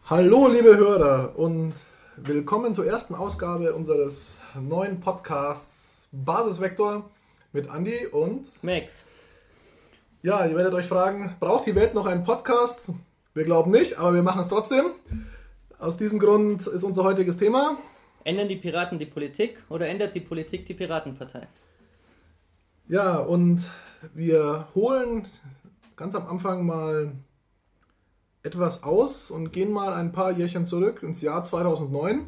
Hallo liebe Hörer und willkommen zur ersten Ausgabe unseres neuen Podcasts Basisvektor mit Andi und Max. Ja, ihr werdet euch fragen, braucht die Welt noch einen Podcast? Wir glauben nicht, aber wir machen es trotzdem. Aus diesem Grund ist unser heutiges Thema: Ändern die Piraten die Politik oder ändert die Politik die Piratenpartei? Ja, und wir holen ganz am Anfang mal etwas aus und gehen mal ein paar Jährchen zurück ins Jahr 2009.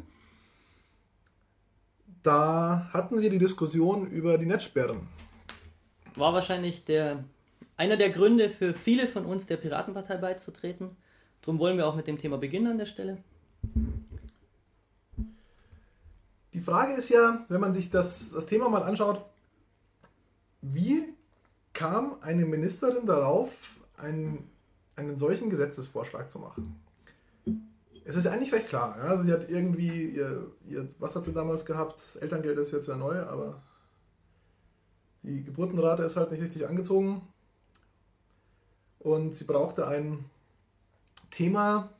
Da hatten wir die Diskussion über die Netzsperren. War wahrscheinlich einer der Gründe für viele von uns, der Piratenpartei beizutreten. Darum wollen wir auch mit dem Thema beginnen an der Stelle. Die Frage ist ja, wenn man sich das Thema mal anschaut, wie kam eine Ministerin darauf, einen solchen Gesetzesvorschlag zu machen? Es ist eigentlich recht klar. Ja? Sie hat irgendwie, was hat sie damals gehabt? Elterngeld ist jetzt ja neu, aber die Geburtenrate ist halt nicht richtig angezogen. Und sie brauchte ein Thema,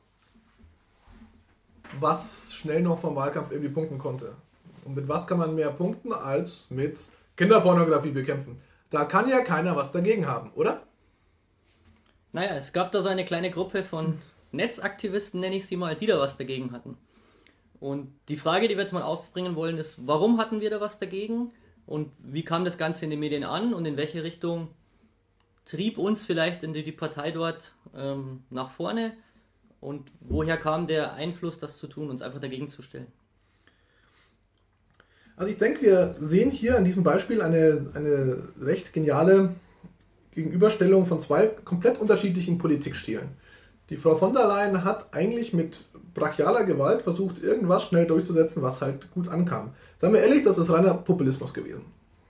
was schnell noch vom Wahlkampf irgendwie punkten konnte. Und mit was kann man mehr punkten als mit Kinderpornografie bekämpfen? Da kann ja keiner was dagegen haben, oder? Naja, es gab da so eine kleine Gruppe von Netzaktivisten, nenne ich sie mal, die da was dagegen hatten. Und die Frage, die wir jetzt mal aufbringen wollen, ist, warum hatten wir da was dagegen? Und wie kam das Ganze in den Medien an und in welche Richtung trieb uns vielleicht in die Partei dort nach vorne? Und woher kam der Einfluss, das zu tun, uns einfach dagegen zu stellen? Also ich denke, wir sehen hier an diesem Beispiel eine recht geniale Gegenüberstellung von zwei komplett unterschiedlichen Politikstilen. Die Frau von der Leyen hat eigentlich mit brachialer Gewalt versucht, irgendwas schnell durchzusetzen, was halt gut ankam. Seien wir ehrlich, das ist reiner Populismus gewesen.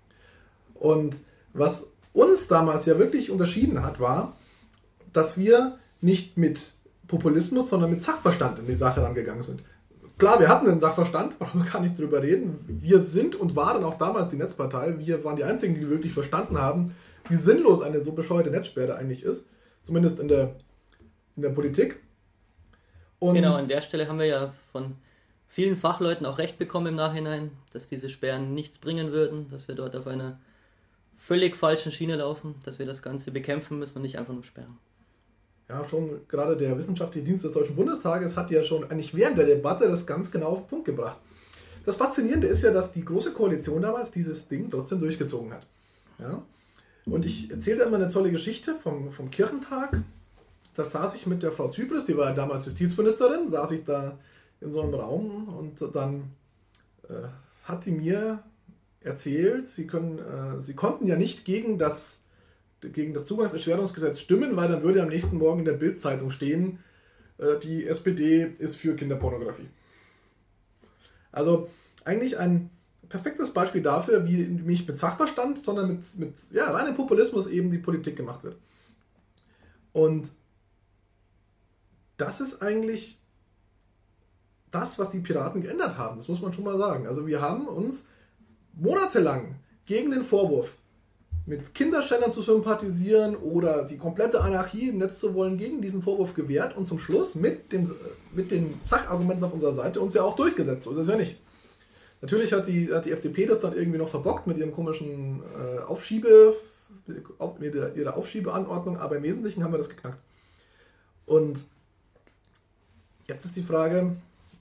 Und was uns damals ja wirklich unterschieden hat, war, dass wir nicht mit Populismus, sondern mit Sachverstand in die Sache rangegangen sind. Klar, wir hatten den Sachverstand, brauchen wir gar nicht drüber reden. Wir sind und waren auch damals die Netzpartei. Wir waren die Einzigen, die wirklich verstanden haben, wie sinnlos eine so bescheuerte Netzsperre eigentlich ist. Zumindest in der Politik. Und genau, an der Stelle haben wir ja von vielen Fachleuten auch recht bekommen im Nachhinein, dass diese Sperren nichts bringen würden, dass wir dort auf einer völlig falschen Schiene laufen, dass wir das Ganze bekämpfen müssen und nicht einfach nur sperren. Ja, schon gerade der Wissenschaftliche Dienst des Deutschen Bundestages hat ja schon eigentlich während der Debatte das ganz genau auf den Punkt gebracht. Das Faszinierende ist ja, dass die Große Koalition damals dieses Ding trotzdem durchgezogen hat. Ja? Und ich erzähle da immer eine tolle Geschichte vom Kirchentag. Da saß ich mit der Frau Zypris, die war ja damals Justizministerin, saß ich da in so einem Raum und dann hat die mir erzählt, sie konnten ja nicht gegen das Zugangserschwerungsgesetz stimmen, weil dann würde am nächsten Morgen in der Bild-Zeitung stehen, die SPD ist für Kinderpornografie. Also eigentlich ein perfektes Beispiel dafür, wie nicht mit Sachverstand, sondern mit reinem Populismus eben die Politik gemacht wird. Und das ist eigentlich das, was die Piraten geändert haben. Das muss man schon mal sagen. Also wir haben uns monatelang gegen den Vorwurf, mit Kinderschändern zu sympathisieren oder die komplette Anarchie im Netz zu wollen, gegen diesen Vorwurf gewehrt und zum Schluss mit den Sachargumenten auf unserer Seite uns ja auch durchgesetzt. So ist es ja nicht. Natürlich hat die FDP das dann irgendwie noch verbockt mit ihrem komischen ihrer Aufschiebeanordnung, aber im Wesentlichen haben wir das geknackt. Und jetzt ist die Frage,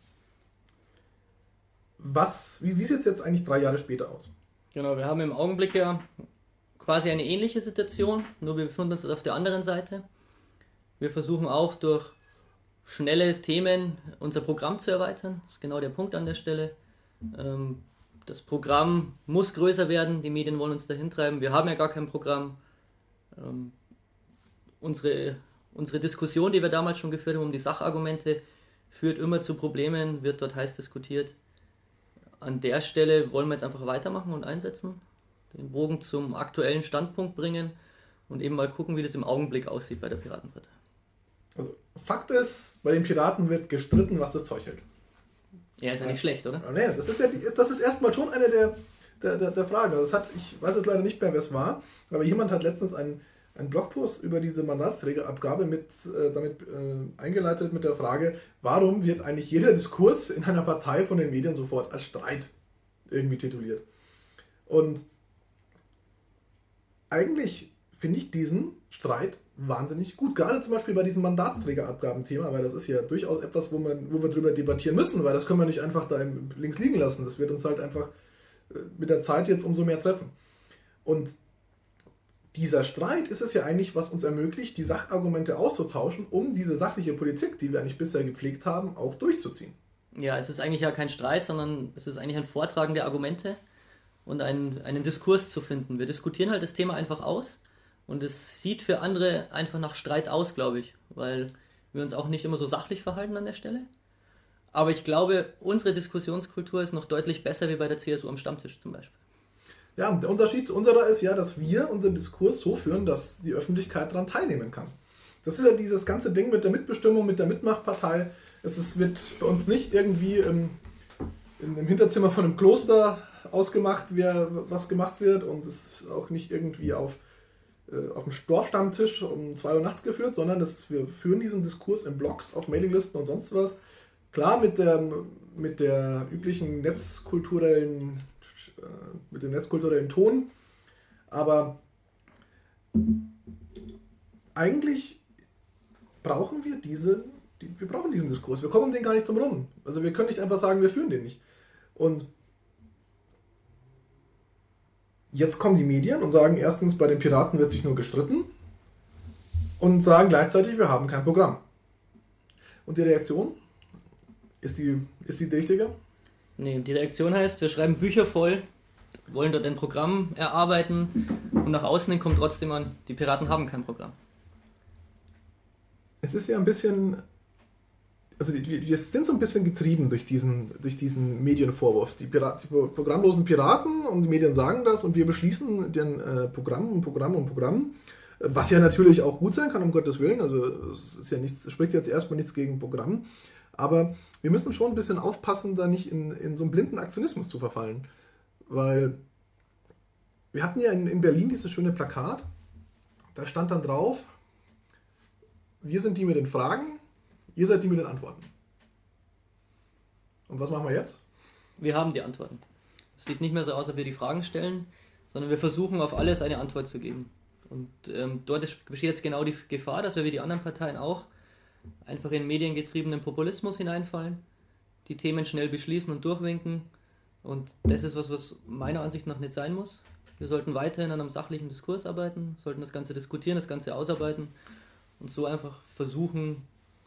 wie sieht es jetzt eigentlich 3 Jahre später aus? Genau, wir haben im Augenblick ja quasi eine ähnliche Situation, nur wir befinden uns auf der anderen Seite. Wir versuchen auch durch schnelle Themen unser Programm zu erweitern. Das ist genau der Punkt an der Stelle. Das Programm muss größer werden, die Medien wollen uns dahin treiben. Wir haben ja gar kein Programm. Unsere Diskussion, die wir damals schon geführt haben, um die Sachargumente, führt immer zu Problemen, wird dort heiß diskutiert. An der Stelle wollen wir jetzt einfach weitermachen und einsetzen, den Bogen zum aktuellen Standpunkt bringen und eben mal gucken, wie das im Augenblick aussieht bei der Piratenpartei. Also Fakt ist, bei den Piraten wird gestritten, was das Zeug hält. Ja, ist ja nicht schlecht, oder? Nee, das ist erstmal schon eine der Fragen. Also ich weiß jetzt leider nicht mehr, wer es war, aber jemand hat letztens ein einen Blogpost über diese Mandatsträgerabgabe damit eingeleitet mit der Frage, warum wird eigentlich jeder Diskurs in einer Partei von den Medien sofort als Streit irgendwie tituliert. Und eigentlich finde ich diesen Streit wahnsinnig gut. Gerade zum Beispiel bei diesem Mandatsträgerabgabenthema, weil das ist ja durchaus etwas, wo wir drüber debattieren müssen, weil das können wir nicht einfach da links liegen lassen. Das wird uns halt einfach mit der Zeit jetzt umso mehr treffen. Und dieser Streit ist es ja eigentlich, was uns ermöglicht, die Sachargumente auszutauschen, um diese sachliche Politik, die wir eigentlich bisher gepflegt haben, auch durchzuziehen. Ja, es ist eigentlich ja kein Streit, sondern es ist eigentlich ein Vortragen der Argumente und einen Diskurs zu finden. Wir diskutieren halt das Thema einfach aus. Und es sieht für andere einfach nach Streit aus, glaube ich, weil wir uns auch nicht immer so sachlich verhalten an der Stelle. Aber ich glaube, unsere Diskussionskultur ist noch deutlich besser wie bei der CSU am Stammtisch zum Beispiel. Ja, der Unterschied zu unserer ist ja, dass wir unseren Diskurs so führen, dass die Öffentlichkeit daran teilnehmen kann. Das ist ja dieses ganze Ding mit der Mitbestimmung, mit der Mitmachpartei. Wird bei uns nicht irgendwie im Hinterzimmer von einem Kloster ausgemacht, was gemacht wird, und es ist auch nicht irgendwie auf dem Dorfstammtisch um 2 Uhr nachts geführt, sondern wir führen diesen Diskurs in Blogs, auf Mailinglisten und sonst was. Klar, mit der üblichen mit dem netzkulturellen Ton, aber eigentlich brauchen wir diesen Diskurs. Wir kommen um den gar nicht drum rum. Also wir können nicht einfach sagen, wir führen den nicht. Und jetzt kommen die Medien und sagen erstens, bei den Piraten wird sich nur gestritten, und sagen gleichzeitig, wir haben kein Programm. Und die Reaktion? Ist die richtige? Nee, die Reaktion heißt, wir schreiben Bücher voll, wollen dort ein Programm erarbeiten, und nach außen hin kommt trotzdem an, die Piraten haben kein Programm. Es ist ja ein bisschen, also wir sind so ein bisschen getrieben durch diesen Medienvorwurf. Die programmlosen Piraten, und die Medien sagen das, und wir beschließen den Programm, was ja natürlich auch gut sein kann, um Gottes Willen. Also es spricht jetzt erstmal nichts gegen Programm, aber wir müssen schon ein bisschen aufpassen, da nicht in so einen blinden Aktionismus zu verfallen. Weil wir hatten ja in Berlin dieses schöne Plakat, da stand dann drauf, wir sind die mit den Fragen, ihr seid die mit den Antworten. Und was machen wir jetzt? Wir haben die Antworten. Es sieht nicht mehr so aus, als ob wir die Fragen stellen, sondern wir versuchen auf alles eine Antwort zu geben. Und dort besteht jetzt genau die Gefahr, dass wir wie die anderen Parteien auch einfach in mediengetriebenen Populismus hineinfallen, die Themen schnell beschließen und durchwinken. Und das ist was meiner Ansicht nach nicht sein muss. Wir sollten weiterhin an einem sachlichen Diskurs arbeiten, sollten das Ganze diskutieren, das Ganze ausarbeiten und so einfach versuchen,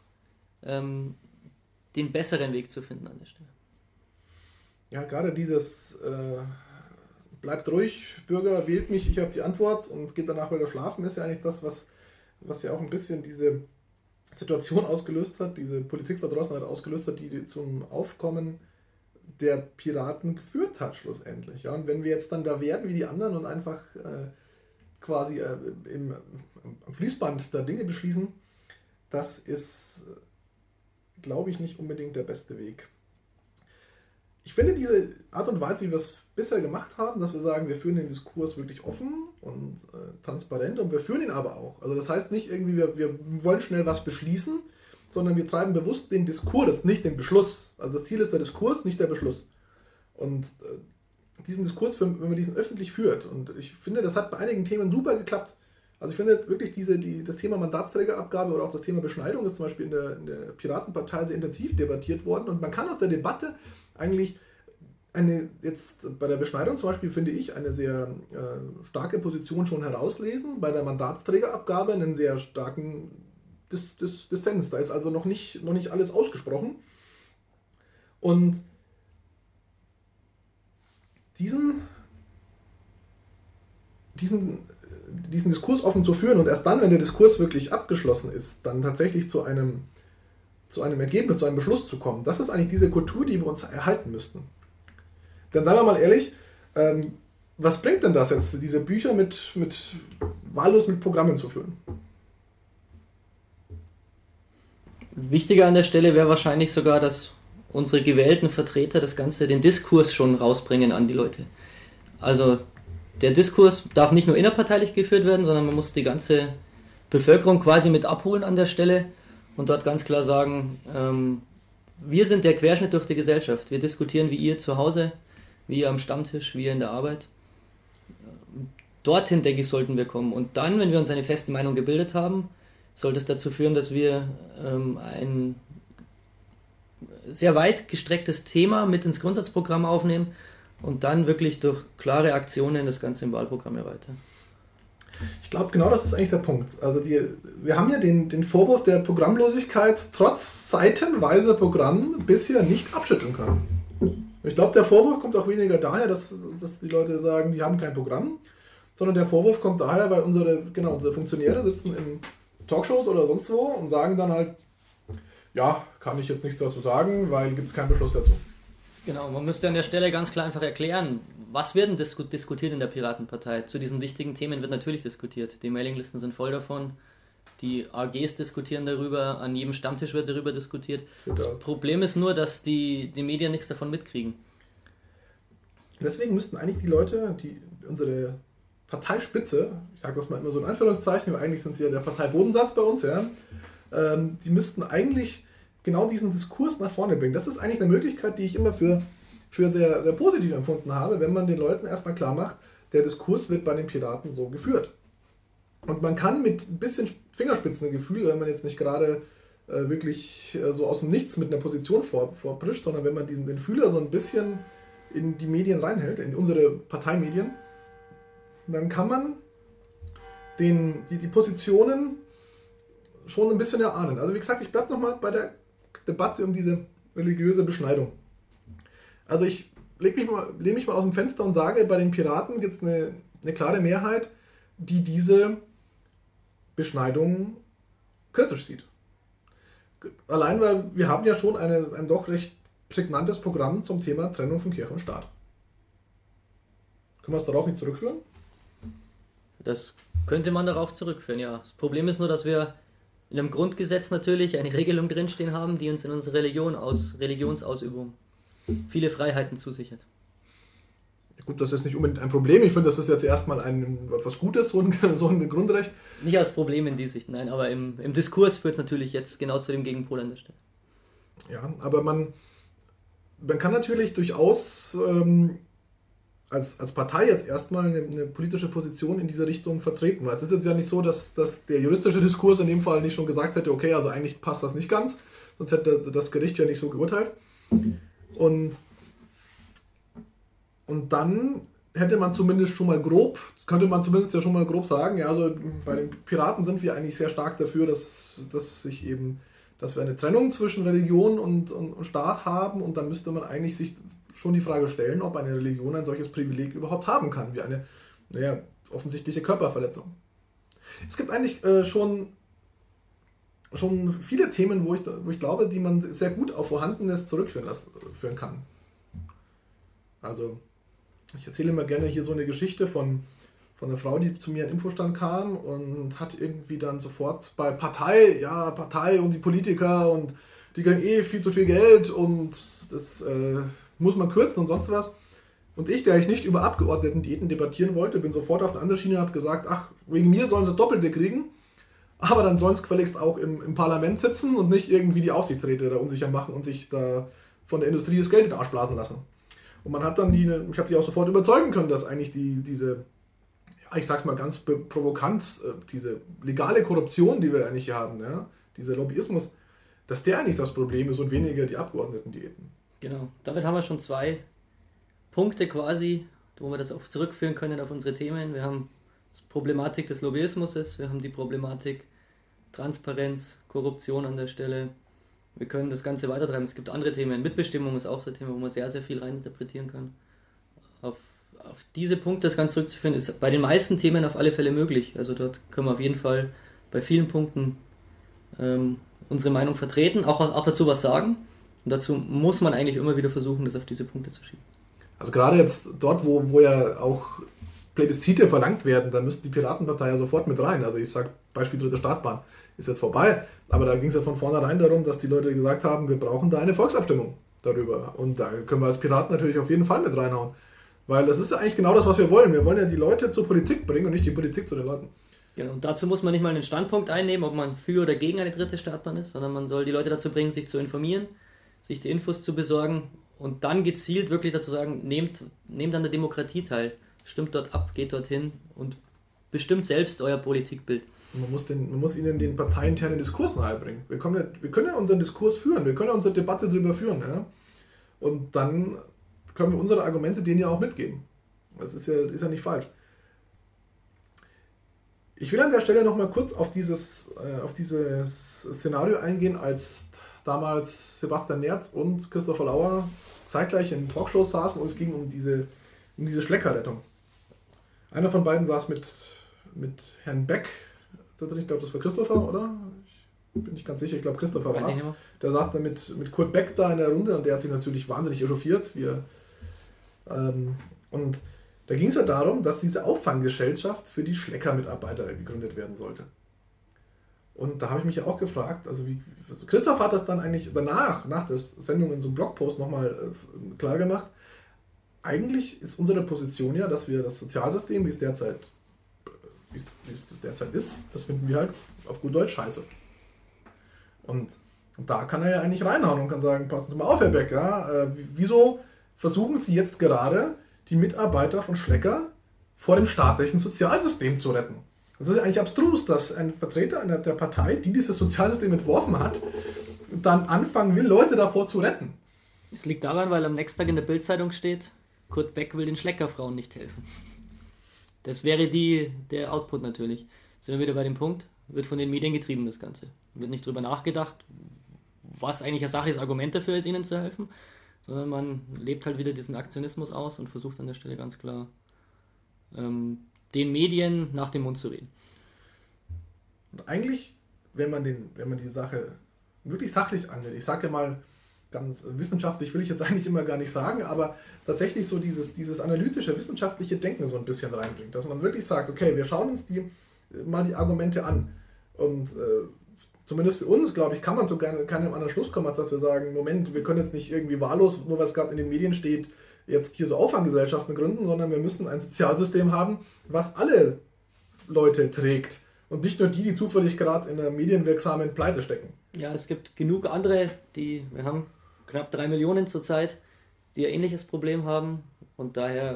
den besseren Weg zu finden an der Stelle. Ja, gerade dieses bleibt ruhig, Bürger, wählt mich, ich habe die Antwort und geht danach wieder schlafen, ist ja eigentlich das, was ja auch ein bisschen diese Situation ausgelöst hat, diese Politikverdrossenheit ausgelöst hat, die zum Aufkommen der Piraten geführt hat schlussendlich. Ja? Und wenn wir jetzt dann da werden wie die anderen und einfach quasi am Fließband da Dinge beschließen, das ist, glaube ich, nicht unbedingt der beste Weg. Ich finde diese Art und Weise, wie wir es bisher gemacht haben, dass wir sagen, wir führen den Diskurs wirklich offen und transparent, und wir führen ihn aber auch. Also das heißt nicht irgendwie, wir wollen schnell was beschließen, sondern wir treiben bewusst den Diskurs, nicht den Beschluss. Also das Ziel ist der Diskurs, nicht der Beschluss. Und diesen Diskurs, wenn man diesen öffentlich führt, und ich finde, das hat bei einigen Themen super geklappt. Also ich finde wirklich das Thema Mandatsträgerabgabe oder auch das Thema Beschneidung ist zum Beispiel in der Piratenpartei sehr intensiv debattiert worden, und man kann aus der Debatte eigentlich jetzt bei der Beschneidung zum Beispiel, finde ich, eine sehr starke Position schon herauslesen, bei der Mandatsträgerabgabe einen sehr starken Dissens. Da ist also noch nicht alles ausgesprochen. Und diesen Diskurs offen zu führen und erst dann, wenn der Diskurs wirklich abgeschlossen ist, dann tatsächlich zu einem Ergebnis, zu einem Beschluss zu kommen, das ist eigentlich diese Kultur, die wir uns erhalten müssten. Dann seien wir mal ehrlich, was bringt denn das jetzt, diese Bücher wahllos mit Programmen zu führen? Wichtiger an der Stelle wäre wahrscheinlich sogar, dass unsere gewählten Vertreter das Ganze, den Diskurs schon rausbringen an die Leute. Also der Diskurs darf nicht nur innerparteilich geführt werden, sondern man muss die ganze Bevölkerung quasi mit abholen an der Stelle und dort ganz klar sagen, wir sind der Querschnitt durch die Gesellschaft. Wir diskutieren wie ihr zu Hause, wie ihr am Stammtisch, wie ihr in der Arbeit. Dorthin, denke ich, sollten wir kommen. Und dann, wenn wir uns eine feste Meinung gebildet haben, sollte es dazu führen, dass wir ein sehr weit gestrecktes Thema mit ins Grundsatzprogramm aufnehmen und dann wirklich durch klare Aktionen das Ganze im Wahlprogramm erweitern. Ich glaube, genau das ist eigentlich der Punkt. Also wir haben ja den Vorwurf der Programmlosigkeit trotz seitenweiser Programm bisher nicht abschütteln können. Ich glaube, der Vorwurf kommt auch weniger daher, dass die Leute sagen, die haben kein Programm, sondern der Vorwurf kommt daher, weil unsere Funktionäre sitzen in Talkshows oder sonst wo und sagen dann halt, ja, kann ich jetzt nichts dazu sagen, weil gibt es keinen Beschluss dazu. Genau, man müsste an der Stelle ganz klar einfach erklären, was wird denn diskutiert in der Piratenpartei? Zu diesen wichtigen Themen wird natürlich diskutiert. Die Mailinglisten sind voll davon. Die AGs diskutieren darüber, an jedem Stammtisch wird darüber diskutiert. Das Problem ist nur, dass die Medien nichts davon mitkriegen. Deswegen müssten eigentlich die Leute, unsere Parteispitze, ich sage das mal immer so in Anführungszeichen, weil eigentlich sind sie ja der Parteibodensatz bei uns, ja, die müssten eigentlich genau diesen Diskurs nach vorne bringen. Das ist eigentlich eine Möglichkeit, die ich immer für sehr, sehr positiv empfunden habe, wenn man den Leuten erstmal klar macht, der Diskurs wird bei den Piraten so geführt. Und man kann mit ein bisschen Fingerspitzengefühl, wenn man jetzt nicht gerade wirklich so aus dem Nichts mit einer Position vorprischt, sondern wenn man den Fühler so ein bisschen in die Medien reinhält, in unsere Parteimedien, dann kann man die Positionen schon ein bisschen erahnen. Also wie gesagt, ich bleibe nochmal bei der Debatte um diese religiöse Beschneidung. Also ich lehne mich mal aus dem Fenster und sage, bei den Piraten gibt es eine klare Mehrheit, die diese Beschneidung kritisch sieht. Allein, weil wir haben ja schon ein doch recht prägnantes Programm zum Thema Trennung von Kirche und Staat. Können wir es darauf nicht zurückführen? Das könnte man darauf zurückführen, ja. Das Problem ist nur, dass wir in einem Grundgesetz natürlich eine Regelung drinstehen haben, die uns in unserer Religionsausübung viele Freiheiten zusichert. Gut, das ist nicht unbedingt ein Problem. Ich finde, das ist jetzt erstmal etwas Gutes, so ein Grundrecht. Nicht als Problem in die Sicht, nein, aber im Diskurs führt es natürlich jetzt genau zu dem Gegenpol an der Stelle. Ja, aber man kann natürlich durchaus als Partei jetzt erstmal eine politische Position in diese Richtung vertreten. Weil es ist jetzt ja nicht so, dass der juristische Diskurs in dem Fall nicht schon gesagt hätte, okay, also eigentlich passt das nicht ganz, sonst hätte das Gericht ja nicht so geurteilt. Und dann könnte man zumindest schon mal grob sagen, ja, also bei den Piraten sind wir eigentlich sehr stark dafür, dass wir eine Trennung zwischen Religion und Staat haben, und dann müsste man eigentlich sich schon die Frage stellen, ob eine Religion ein solches Privileg überhaupt haben kann, wie eine offensichtliche Körperverletzung. Es gibt eigentlich schon viele Themen, wo ich glaube, die man sehr gut auf Vorhandenes zurückführen kann. Also ich erzähle immer gerne hier so eine Geschichte von einer Frau, die zu mir an Infostand kam und hat irgendwie dann sofort bei Partei und die Politiker und die kriegen viel zu viel Geld und das muss man kürzen und sonst was. Und ich, der nicht über Abgeordnetendiäten debattieren wollte, bin sofort auf der anderen Schiene und habe gesagt, ach, wegen mir sollen sie das Doppelte kriegen, aber dann sollen sie gefälligst auch im Parlament sitzen und nicht irgendwie die Aufsichtsräte da unsicher machen und sich da von der Industrie das Geld in den Arsch blasen lassen. Und man hat dann ich habe die auch sofort überzeugen können, dass eigentlich diese, ich sag's mal ganz provokant, diese legale Korruption, die wir eigentlich hier haben, ja, dieser Lobbyismus, dass der eigentlich das Problem ist und weniger die Abgeordnetendiäten. Genau, damit haben wir schon 2 Punkte quasi, wo wir das auch zurückführen können auf unsere Themen. Wir haben die Problematik des Lobbyismus, wir haben die Problematik Transparenz, Korruption an der Stelle. Wir können das Ganze weitertreiben. Es gibt andere Themen. Mitbestimmung ist auch so ein Thema, wo man sehr, sehr viel reininterpretieren kann. Auf diese Punkte das Ganze zurückzuführen, ist bei den meisten Themen auf alle Fälle möglich. Also dort können wir auf jeden Fall bei vielen Punkten unsere Meinung vertreten, auch dazu was sagen. Und dazu muss man eigentlich immer wieder versuchen, das auf diese Punkte zu schieben. Also gerade jetzt dort, wo ja auch Plebiszite verlangt werden, da müsste die Piratenpartei ja sofort mit rein. Also ich sage, Beispiel dritte Startbahn ist jetzt vorbei, aber da ging es ja von vornherein darum, dass die Leute gesagt haben, wir brauchen da eine Volksabstimmung darüber. Und da können wir als Piraten natürlich auf jeden Fall mit reinhauen. Weil das ist ja eigentlich genau das, was wir wollen. Wir wollen ja die Leute zur Politik bringen und nicht die Politik zu den Leuten. Genau, und dazu muss man nicht mal einen Standpunkt einnehmen, ob man für oder gegen eine dritte Startbahn ist, sondern man soll die Leute dazu bringen, sich zu informieren, sich die Infos zu besorgen und dann gezielt wirklich dazu sagen, nehmt an der Demokratie teil, stimmt dort ab, geht dorthin und bestimmt selbst euer Politikbild. Man muss ihnen den parteiinternen Diskurs nahebringen. Wir können ja unseren Diskurs führen, wir können ja unsere Debatte darüber führen. Ja? Und dann können wir unsere Argumente denen ja auch mitgeben. Das ist ja nicht falsch. Ich will an der Stelle nochmal kurz auf dieses Szenario eingehen, als damals Sebastian Nerz und Christopher Lauer zeitgleich in Talkshows saßen und es ging um diese Schleckerrettung. Einer von beiden saß mit Herrn Beck, ich glaube, das war Christopher, oder? Ich bin nicht ganz sicher, ich glaube, Christopher war es. Der saß dann mit Kurt Beck da in der Runde und der hat sich natürlich wahnsinnig echauffiert. Und da ging es ja darum, dass diese Auffanggesellschaft für die Schlecker-Mitarbeiter gegründet werden sollte. Und da habe ich mich ja auch gefragt, also Christoph hat das dann eigentlich danach, nach der Sendung in so einem Blogpost nochmal klar gemacht, eigentlich ist unsere Position ja, dass wir das Sozialsystem, wie es derzeit ist, das finden wir halt auf gut Deutsch scheiße. Und da kann er ja eigentlich reinhauen und kann sagen, passen Sie mal auf, Herr Beck, ja, wieso versuchen Sie jetzt gerade die Mitarbeiter von Schlecker vor dem staatlichen Sozialsystem zu retten? Das ist eigentlich abstrus, dass ein Vertreter einer der Partei, die dieses Sozialsystem entworfen hat, dann anfangen will, Leute davor zu retten. Es liegt daran, weil am nächsten Tag in der Bildzeitung steht, Kurt Beck will den Schleckerfrauen nicht helfen. Das wäre der Output natürlich. Sind wir wieder bei dem Punkt, wird von den Medien getrieben das Ganze. Wird nicht drüber nachgedacht, was eigentlich ein sachliches Argument dafür ist, ihnen zu helfen, sondern man lebt halt wieder diesen Aktionismus aus und versucht an der Stelle ganz klar den Medien nach dem Mund zu reden. Und eigentlich, wenn man die Sache wirklich sachlich angeht, ich sage ja mal ganz wissenschaftlich, will ich jetzt eigentlich immer gar nicht sagen, aber tatsächlich so dieses analytische, wissenschaftliche Denken so ein bisschen reinbringt, dass man wirklich sagt, okay, wir schauen uns mal die Argumente an und zumindest für uns, glaube ich, kann man zu keinem anderen Schluss kommen, als dass wir sagen, Moment, wir können jetzt nicht irgendwie wahllos, nur weil es gerade in den Medien steht, jetzt hier so Auffanggesellschaften gründen, sondern wir müssen ein Sozialsystem haben, was alle Leute trägt und nicht nur die zufällig gerade in einer medienwirksamen Pleite stecken. Ja, es gibt genug andere, wir haben knapp 3 Millionen zurzeit, die ein ähnliches Problem haben und daher,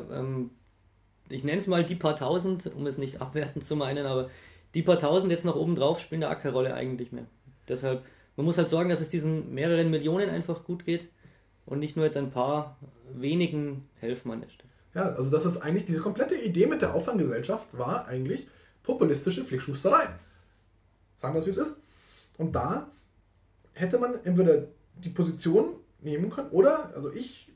ich nenne es mal die paar Tausend, um es nicht abwertend zu meinen, aber die paar Tausend jetzt noch oben drauf spielen da auch keine Rolle eigentlich mehr. Deshalb, man muss halt sorgen, dass es diesen mehreren Millionen einfach gut geht und nicht nur jetzt ein paar wenigen helfen an der Stelle. Ja, also das ist eigentlich, diese komplette Idee mit der Auffanggesellschaft war eigentlich populistische Flickschusterei. Sagen wir es, wie es ist. Und da hätte man entweder die Position nehmen können oder, also ich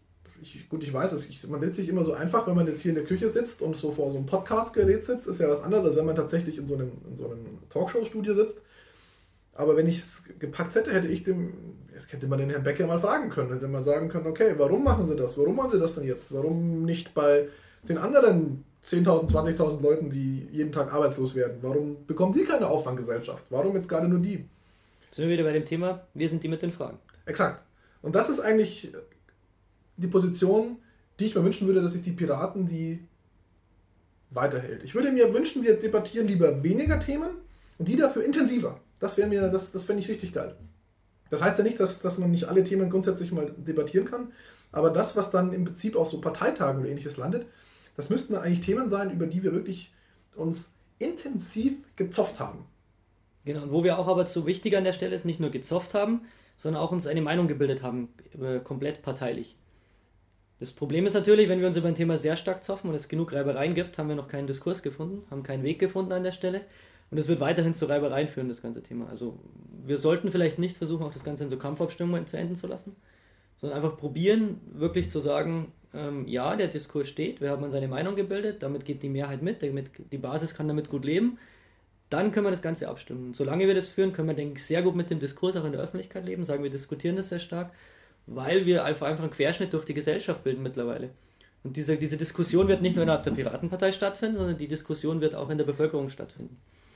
weiß, man redet sich immer so einfach, wenn man jetzt hier in der Küche sitzt und so vor so einem Podcast-Gerät sitzt, ist ja was anderes, als wenn man tatsächlich in so einem Talkshow-Studio sitzt. Aber wenn ich es gepackt hätte, hätte man den Herrn Becker mal fragen können, hätte man sagen können, okay, warum machen Sie das? Warum machen Sie das denn jetzt? Warum nicht bei den anderen 10.000, 20.000 Leuten, die jeden Tag arbeitslos werden? Warum bekommen die keine Auffanggesellschaft? Warum jetzt gerade nur die? Sind wir wieder bei dem Thema, wir sind die mit den Fragen. Exakt. Und das ist eigentlich die Position, die ich mir wünschen würde, dass sich die Piraten die weiterhält. Ich würde mir wünschen, wir debattieren lieber weniger Themen und die dafür intensiver. Das fände ich richtig geil. Das heißt ja nicht, dass man nicht alle Themen grundsätzlich mal debattieren kann, aber das, was dann im Prinzip auf so Parteitagen oder ähnliches landet, das müssten dann eigentlich Themen sein, über die wir wirklich uns intensiv gezofft haben. Genau, und wo wir auch aber zu wichtig an der Stelle ist, nicht nur gezofft haben, sondern auch uns eine Meinung gebildet haben, komplett parteilich. Das Problem ist natürlich, wenn wir uns über ein Thema sehr stark zoffen und es genug Reibereien gibt, haben wir noch keinen Diskurs gefunden, haben keinen Weg gefunden an der Stelle und es wird weiterhin zu Reibereien führen, das ganze Thema. Also wir sollten vielleicht nicht versuchen, auch das Ganze in so Kampfabstimmungen zu enden zu lassen, sondern einfach probieren, wirklich zu sagen, ja, der Diskurs steht, wir haben uns eine Meinung gebildet, damit geht die Mehrheit mit, die Basis kann damit gut leben, dann können wir das Ganze abstimmen. Und solange wir das führen, können wir, denke ich, sehr gut mit dem Diskurs auch in der Öffentlichkeit leben, sagen wir diskutieren das sehr stark, weil wir einfach einen Querschnitt durch die Gesellschaft bilden mittlerweile. Und diese Diskussion wird nicht nur innerhalb der Piratenpartei stattfinden, sondern die Diskussion wird auch in der Bevölkerung stattfinden.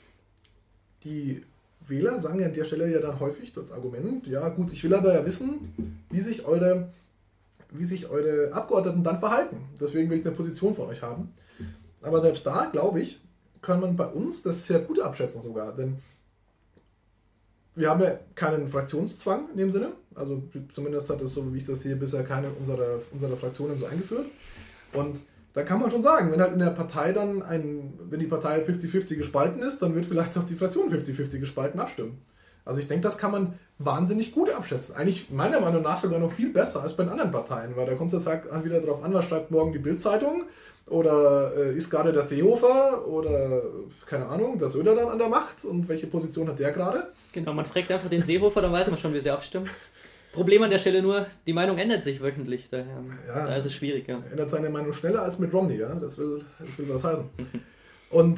Die Wähler sagen ja an der Stelle ja dann häufig das Argument, ja gut, ich will aber ja wissen, wie sich eure wie sich eure Abgeordneten dann verhalten. Deswegen will ich eine Position von euch haben. Aber selbst da, glaube ich, kann man bei uns das sehr gut abschätzen sogar. Denn wir haben ja keinen Fraktionszwang in dem Sinne. Also zumindest hat das, so wie ich das sehe, bisher keine unserer Fraktionen so eingeführt. Und da kann man schon sagen, wenn halt in der Partei dann wenn die Partei 50-50 gespalten ist, dann wird vielleicht auch die Fraktion 50-50 gespalten abstimmen. Also ich denke, das kann man wahnsinnig gut abschätzen. Eigentlich meiner Meinung nach sogar noch viel besser als bei den anderen Parteien, weil da kommt es jetzt halt wieder darauf an, was schreibt morgen die Bild-Zeitung oder ist gerade der Seehofer oder keine Ahnung, der Söder dann an der Macht und welche Position hat der gerade? Genau, man fragt einfach den Seehofer, dann weiß man schon, wie sie abstimmen. Problem an der Stelle nur, die Meinung ändert sich wöchentlich, da ist es schwierig. Ja. Ändert seine Meinung schneller als mit Romney, ja? Das will was heißen. Und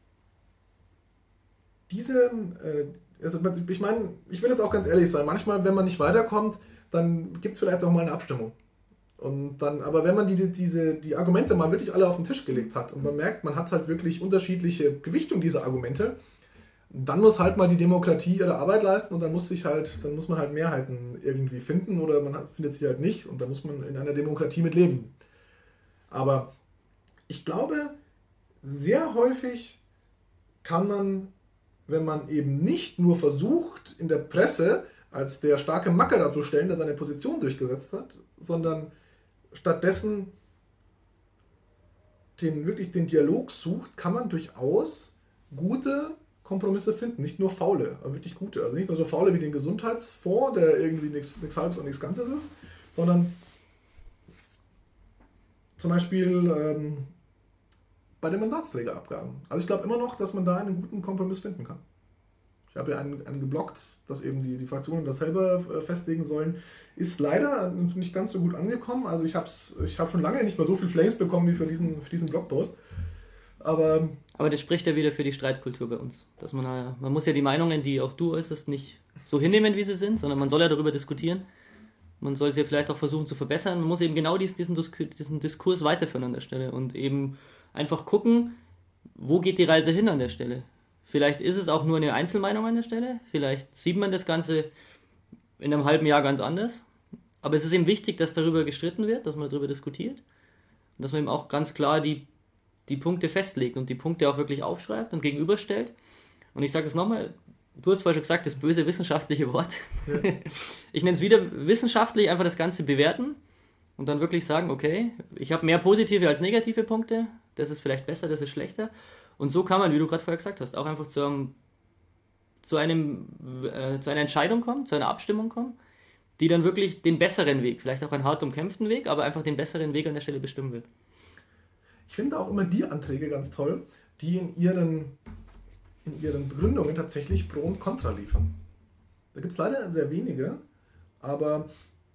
also ich meine, ich will jetzt auch ganz ehrlich sein, manchmal, wenn man nicht weiterkommt, dann gibt es vielleicht auch mal eine Abstimmung. Und dann, aber wenn man die Argumente mal wirklich alle auf den Tisch gelegt hat und man merkt, man hat halt wirklich unterschiedliche Gewichtung dieser Argumente, dann muss halt mal die Demokratie ihre Arbeit leisten und dann muss man halt Mehrheiten irgendwie finden oder man findet sie halt nicht und dann muss man in einer Demokratie mit leben. Aber ich glaube, sehr häufig kann man, wenn man eben nicht nur versucht, in der Presse als der starke Macker darzustellen, der seine Position durchgesetzt hat, sondern stattdessen den Dialog sucht, kann man durchaus gute Kompromisse finden. Nicht nur faule, aber wirklich gute. Also nicht nur so faule wie den Gesundheitsfonds, der irgendwie nichts Halbes und nichts Ganzes ist, sondern zum Beispiel bei den Mandatsträgerabgaben. Also ich glaube immer noch, dass man da einen guten Kompromiss finden kann. Ich habe ja einen geblockt, dass eben die Fraktionen das selber festlegen sollen. Ist leider nicht ganz so gut angekommen. Also ich habe schon lange nicht mehr so viel Flames bekommen wie für diesen Blogpost. Aber das spricht ja wieder für die Streitkultur bei uns. Dass man muss ja die Meinungen, die auch du äußerst, nicht so hinnehmen, wie sie sind, sondern man soll ja darüber diskutieren. Man soll sie ja vielleicht auch versuchen zu verbessern. Man muss eben genau diesen Diskurs weiterführen an der Stelle und eben einfach gucken, wo geht die Reise hin an der Stelle. Vielleicht ist es auch nur eine Einzelmeinung an der Stelle, vielleicht sieht man das Ganze in einem halben Jahr ganz anders. Aber es ist eben wichtig, dass darüber gestritten wird, dass man darüber diskutiert und dass man eben auch ganz klar die Punkte festlegt und die Punkte auch wirklich aufschreibt und gegenüberstellt. Und ich sage es nochmal, du hast vorher schon gesagt, das böse wissenschaftliche Wort. Ja. Ich nenne es wieder wissenschaftlich, einfach das Ganze bewerten und dann wirklich sagen, okay, ich habe mehr positive als negative Punkte, das ist vielleicht besser, das ist schlechter. Und so kann man, wie du gerade vorher gesagt hast, auch einfach zu einer Entscheidung kommen, zu einer Abstimmung kommen, die dann wirklich den besseren Weg, vielleicht auch einen hart umkämpften Weg, aber einfach den besseren Weg an der Stelle bestimmen wird. Ich finde auch immer die Anträge ganz toll, die in ihren Begründungen tatsächlich Pro und Contra liefern. Da gibt es leider sehr wenige, aber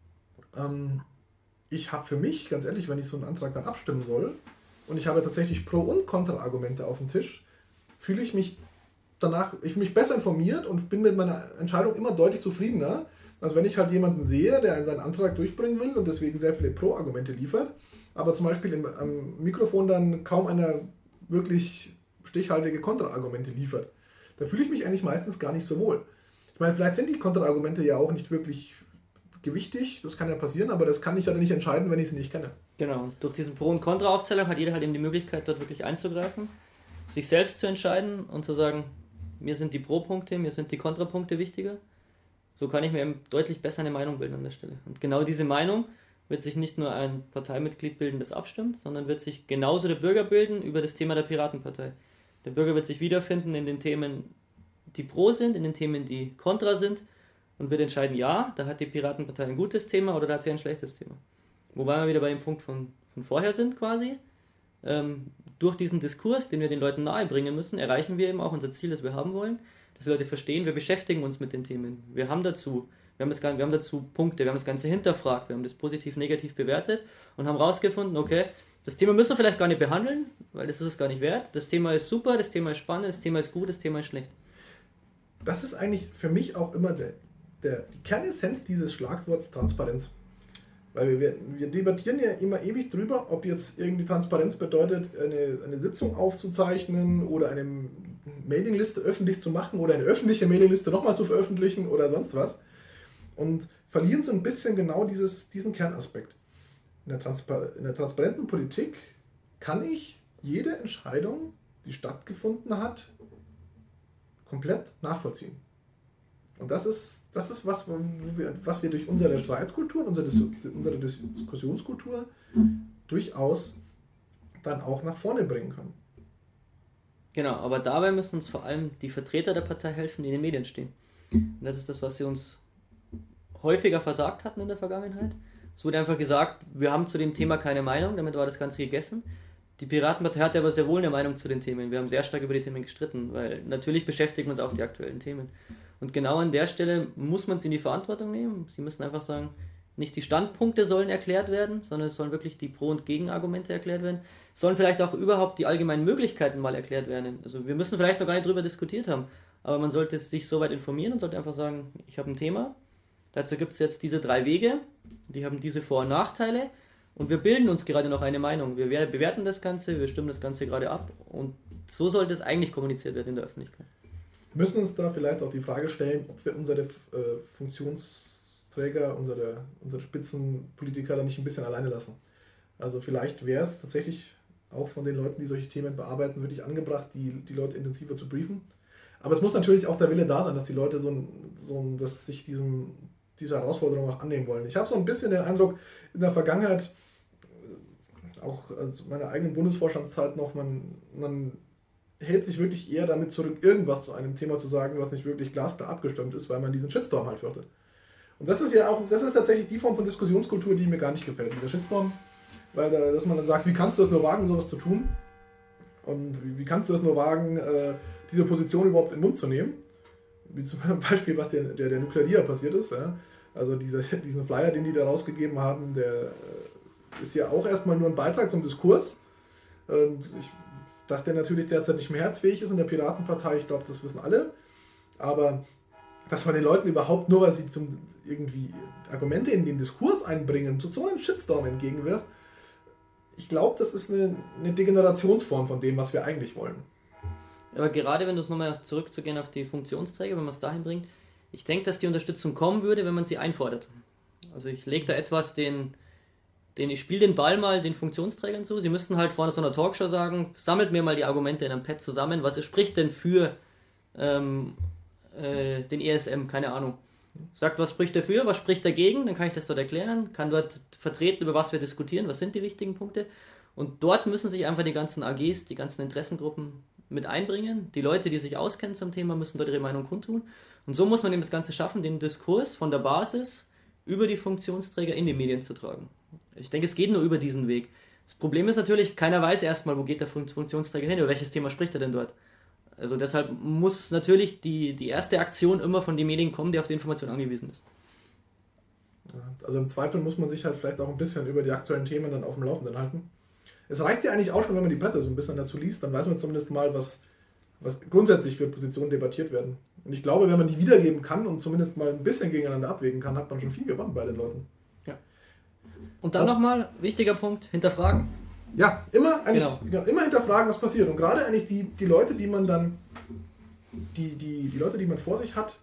ich habe für mich, ganz ehrlich, wenn ich so einen Antrag dann abstimmen soll und ich habe tatsächlich Pro- und Contra-Argumente auf dem Tisch, fühle ich mich besser informiert und bin mit meiner Entscheidung immer deutlich zufriedener, als wenn ich halt jemanden sehe, der seinen Antrag durchbringen will und deswegen sehr viele Pro-Argumente liefert, aber zum Beispiel am Mikrofon dann kaum einer wirklich stichhaltige Kontraargumente liefert. Da fühle ich mich eigentlich meistens gar nicht so wohl. Ich meine, vielleicht sind die Kontraargumente ja auch nicht wirklich gewichtig, das kann ja passieren, aber das kann ich ja nicht entscheiden, wenn ich sie nicht kenne. Genau, durch diese Pro- und Kontra-Aufzählung hat jeder halt eben die Möglichkeit, dort wirklich einzugreifen, sich selbst zu entscheiden und zu sagen, mir sind die Pro-Punkte, mir sind die Kontrapunkte wichtiger. So kann ich mir eben deutlich besser eine Meinung bilden an der Stelle. Und genau diese Meinung wird sich nicht nur ein Parteimitglied bilden, das abstimmt, sondern wird sich genauso der Bürger bilden über das Thema der Piratenpartei. Der Bürger wird sich wiederfinden in den Themen, die pro sind, in den Themen, die kontra sind und wird entscheiden, ja, da hat die Piratenpartei ein gutes Thema oder da hat sie ein schlechtes Thema. Wobei wir wieder bei dem Punkt von vorher sind quasi. Durch diesen Diskurs, den wir den Leuten nahebringen müssen, erreichen wir eben auch unser Ziel, das wir haben wollen, dass die Leute verstehen, wir beschäftigen uns mit den Themen. Wir haben dazu Punkte, wir haben das Ganze hinterfragt, wir haben das positiv, negativ bewertet und haben rausgefunden, okay, das Thema müssen wir vielleicht gar nicht behandeln, weil das ist es gar nicht wert. Das Thema ist super, das Thema ist spannend, das Thema ist gut, das Thema ist schlecht. Das ist eigentlich für mich auch immer die Kernessenz dieses Schlagworts Transparenz. Weil wir debattieren ja immer ewig drüber, ob jetzt irgendwie Transparenz bedeutet, eine Sitzung aufzuzeichnen oder eine Mailingliste öffentlich zu machen oder eine öffentliche Mailingliste nochmal zu veröffentlichen oder sonst was. Und verlieren so ein bisschen genau diesen Kernaspekt. in der transparenten Politik kann ich jede Entscheidung, die stattgefunden hat, komplett nachvollziehen. Und das ist was wir durch unsere Streitkultur, unsere Diskussionskultur durchaus dann auch nach vorne bringen können. Genau, aber dabei müssen uns vor allem die Vertreter der Partei helfen, die in den Medien stehen. Und das ist das, was sie uns häufiger versagt hatten in der Vergangenheit. Es wurde einfach gesagt, wir haben zu dem Thema keine Meinung, damit war das Ganze gegessen. Die Piratenpartei hatte aber sehr wohl eine Meinung zu den Themen. Wir haben sehr stark über die Themen gestritten, weil natürlich beschäftigen uns auch die aktuellen Themen. Und genau an der Stelle muss man sie in die Verantwortung nehmen. Sie müssen einfach sagen, nicht die Standpunkte sollen erklärt werden, sondern es sollen wirklich die Pro- und Gegenargumente erklärt werden. Es sollen vielleicht auch überhaupt die allgemeinen Möglichkeiten mal erklärt werden. Also wir müssen vielleicht noch gar nicht drüber diskutiert haben, aber man sollte sich soweit informieren und sollte einfach sagen, ich habe ein Thema, dazu gibt es jetzt diese 3 Wege, die haben diese Vor- und Nachteile und wir bilden uns gerade noch eine Meinung. Wir bewerten das Ganze, wir stimmen das Ganze gerade ab und so sollte es eigentlich kommuniziert werden in der Öffentlichkeit. Wir müssen uns da vielleicht auch die Frage stellen, ob wir unsere Funktionsträger, unsere Spitzenpolitiker da nicht ein bisschen alleine lassen. Also vielleicht wäre es tatsächlich auch von den Leuten, die solche Themen bearbeiten, wirklich angebracht, die Leute intensiver zu briefen. Aber es muss natürlich auch der Wille da sein, dass die Leute dass sich dieser Herausforderung auch annehmen wollen. Ich habe so ein bisschen den Eindruck, in der Vergangenheit, auch aus meiner eigenen Bundesvorstandszeit noch, man hält sich wirklich eher damit zurück, irgendwas zu einem Thema zu sagen, was nicht wirklich glasklar abgestimmt ist, weil man diesen Shitstorm halt fürchtet. Und das ist tatsächlich die Form von Diskussionskultur, die mir gar nicht gefällt, dieser Shitstorm, dass man dann sagt, wie kannst du es nur wagen, sowas zu tun? Und wie kannst du es nur wagen, diese Position überhaupt in den Mund zu nehmen? Wie zum Beispiel, was der Nuklear passiert ist. Ja? Also diesen Flyer, den die da rausgegeben haben, der ist ja auch erstmal nur ein Beitrag zum Diskurs. Dass der natürlich derzeit nicht mehrheitsfähig ist in der Piratenpartei, ich glaube, das wissen alle. Aber dass man den Leuten überhaupt nur, weil sie irgendwie Argumente in den Diskurs einbringen, so einen Shitstorm entgegenwirft, ich glaube, das ist eine Degenerationsform von dem, was wir eigentlich wollen. Aber gerade wenn du es nochmal zurückzugehen auf die Funktionsträger, wenn man es dahin bringt, ich denke, dass die Unterstützung kommen würde, wenn man sie einfordert. Also ich lege da etwas ich spiele den Ball mal den Funktionsträgern zu. Sie müssten halt vor so einer Talkshow sagen, sammelt mir mal die Argumente in einem Pad zusammen, was spricht denn für den ESM, keine Ahnung. Sagt, was spricht dafür, was spricht dagegen, dann kann ich das dort erklären, kann dort vertreten, über was wir diskutieren, was sind die wichtigen Punkte. Und dort müssen sich einfach die ganzen AGs, die ganzen Interessengruppen mit einbringen. Die Leute, die sich auskennen zum Thema, müssen dort ihre Meinung kundtun. Und so muss man eben das Ganze schaffen, den Diskurs von der Basis über die Funktionsträger in die Medien zu tragen. Ich denke, es geht nur über diesen Weg. Das Problem ist natürlich, keiner weiß erstmal, wo geht der Funktionsträger hin, über welches Thema spricht er denn dort. Also deshalb muss natürlich die erste Aktion immer von den Medien kommen, die auf die Information angewiesen ist. Also im Zweifel muss man sich halt vielleicht auch ein bisschen über die aktuellen Themen dann auf dem Laufenden halten. Es reicht ja eigentlich auch schon, wenn man die Presse so ein bisschen dazu liest, dann weiß man zumindest mal, was grundsätzlich für Positionen debattiert werden. Und ich glaube, wenn man die wiedergeben kann und zumindest mal ein bisschen gegeneinander abwägen kann, hat man schon viel gewonnen bei den Leuten. Ja. Und dann nochmal, wichtiger Punkt, hinterfragen. Ja, immer hinterfragen, was passiert. Und gerade eigentlich die Leute, die man dann, die Leute, die man vor sich hat,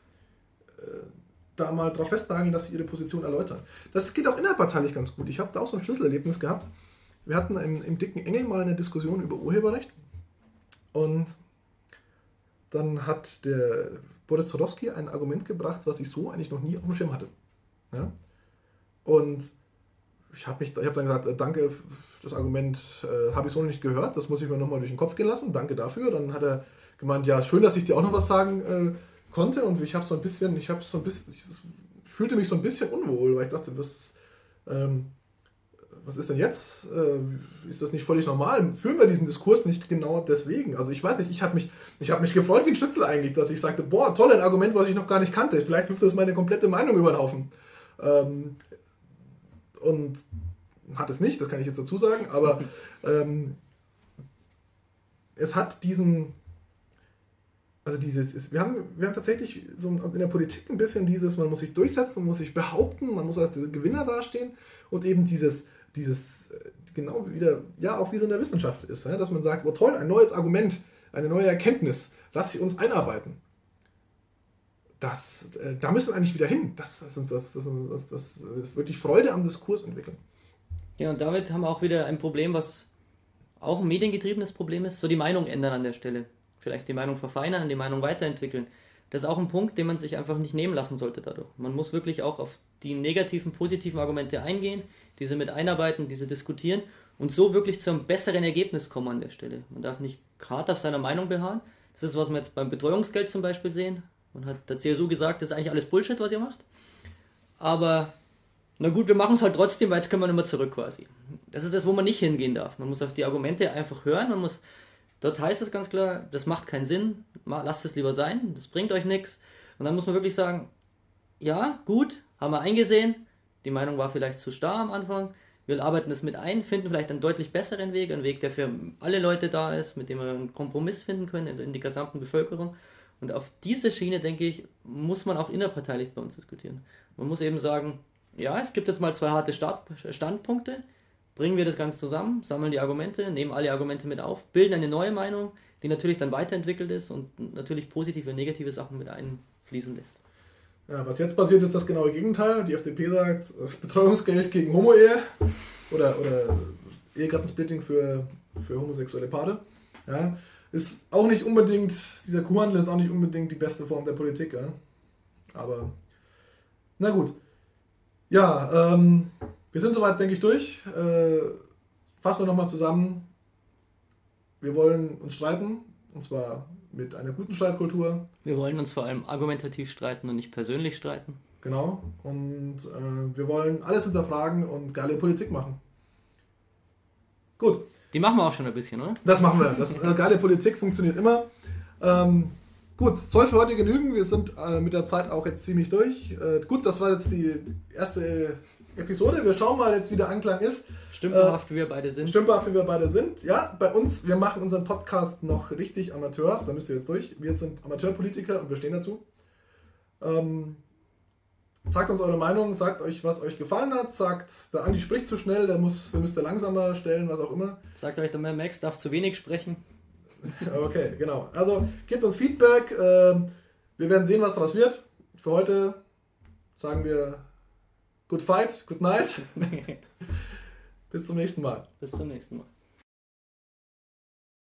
da mal drauf festnageln, dass sie ihre Position erläutern. Das geht auch innerparteilich ganz gut. Ich habe da auch so ein Schlüsselerlebnis gehabt. Wir hatten im Dicken Engel mal eine Diskussion über Urheberrecht. Und dann hat der Boris Todowski ein Argument gebracht, was ich so eigentlich noch nie auf dem Schirm hatte. Ja? Und ich habe dann gesagt, danke, das Argument habe ich so noch nicht gehört, das muss ich mir nochmal durch den Kopf gehen lassen, danke dafür. Dann hat er gemeint, ja, schön, dass ich dir auch noch was sagen konnte. Und ich fühlte mich so ein bisschen unwohl, weil ich dachte, was ist denn jetzt? Ist das nicht völlig normal? Führen wir diesen Diskurs nicht genau deswegen? Also ich weiß nicht, ich habe mich gefreut wie ein Schnitzel eigentlich, dass ich sagte, boah, toll, ein Argument, was ich noch gar nicht kannte. Vielleicht wirft das meine komplette Meinung über den Haufen. Und hat es nicht, das kann ich jetzt dazu sagen, aber es hat wir haben tatsächlich so in der Politik ein bisschen man muss sich durchsetzen, man muss sich behaupten, man muss als der Gewinner dastehen und eben dieses genau wieder, ja, auch wie es in der Wissenschaft ist, ja, dass man sagt, oh toll, ein neues Argument, eine neue Erkenntnis, lass sie uns einarbeiten. Da müssen wir eigentlich wieder hin, dass wirklich Freude am Diskurs entwickeln. Ja, und damit haben wir auch wieder ein Problem, was auch ein mediengetriebenes Problem ist, so die Meinung ändern an der Stelle. Vielleicht die Meinung verfeinern, die Meinung weiterentwickeln. Das ist auch ein Punkt, den man sich einfach nicht nehmen lassen sollte dadurch. Man muss wirklich auch auf die negativen, positiven Argumente eingehen, diese mit einarbeiten, diese diskutieren und so wirklich zu einem besseren Ergebnis kommen an der Stelle. Man darf nicht hart auf seiner Meinung beharren. Das ist, was wir jetzt beim Betreuungsgeld zum Beispiel sehen. Man hat der CSU gesagt, das ist eigentlich alles Bullshit, was ihr macht. Aber na gut, wir machen es halt trotzdem, weil jetzt können wir nicht mehr zurück quasi. Das ist das, wo man nicht hingehen darf. Man muss auf die Argumente einfach hören. Dort heißt es ganz klar, das macht keinen Sinn, lasst es lieber sein, das bringt euch nichts. Und dann muss man wirklich sagen, ja, gut, haben wir eingesehen, die Meinung war vielleicht zu starr am Anfang, wir arbeiten das mit ein, finden vielleicht einen deutlich besseren Weg, einen Weg, der für alle Leute da ist, mit dem wir einen Kompromiss finden können in die gesamten Bevölkerung. Und auf diese Schiene, denke ich, muss man auch innerparteilich bei uns diskutieren. Man muss eben sagen, ja, es gibt jetzt mal 2 harte Standpunkte, bringen wir das Ganze zusammen, sammeln die Argumente, nehmen alle Argumente mit auf, bilden eine neue Meinung, die natürlich dann weiterentwickelt ist und natürlich positive und negative Sachen mit einfließen lässt. Ja, was jetzt passiert, ist das genaue Gegenteil. Die FDP sagt, Betreuungsgeld gegen Homo-Ehe oder Ehegattensplitting für homosexuelle Paare. Ja, ist auch nicht unbedingt, dieser Kuhhandel ist auch nicht unbedingt die beste Form der Politik. Ja? Aber, na gut. Ja, wir sind soweit, denke ich, durch. Fassen wir nochmal zusammen. Wir wollen uns streiten, und zwar mit einer guten Streitkultur. Wir wollen uns vor allem argumentativ streiten und nicht persönlich streiten. Genau. Und wir wollen alles hinterfragen und geile Politik machen. Gut. Die machen wir auch schon ein bisschen, oder? Das machen wir. Geile Politik funktioniert immer. Gut, soll für heute genügen. Wir sind mit der Zeit auch jetzt ziemlich durch. Gut, das war jetzt die erste Episode. Wir schauen mal jetzt, wie der Anklang ist. Stümperhaft, wie wir beide sind. Stümperhaft, wie wir beide sind. Ja, bei uns, wir machen unseren Podcast noch richtig amateurhaft. Da müsst ihr jetzt durch. Wir sind Amateurpolitiker und wir stehen dazu. Sagt uns eure Meinung, sagt euch, was euch gefallen hat. Sagt, der Andi spricht zu schnell, der müsst ihr langsamer stellen, was auch immer. Sagt euch, der Max darf zu wenig sprechen. Okay, genau. Also gebt uns Feedback. Wir werden sehen, was daraus wird. Für heute sagen wir Good Fight, Good Night. Bis zum nächsten Mal. Bis zum nächsten Mal.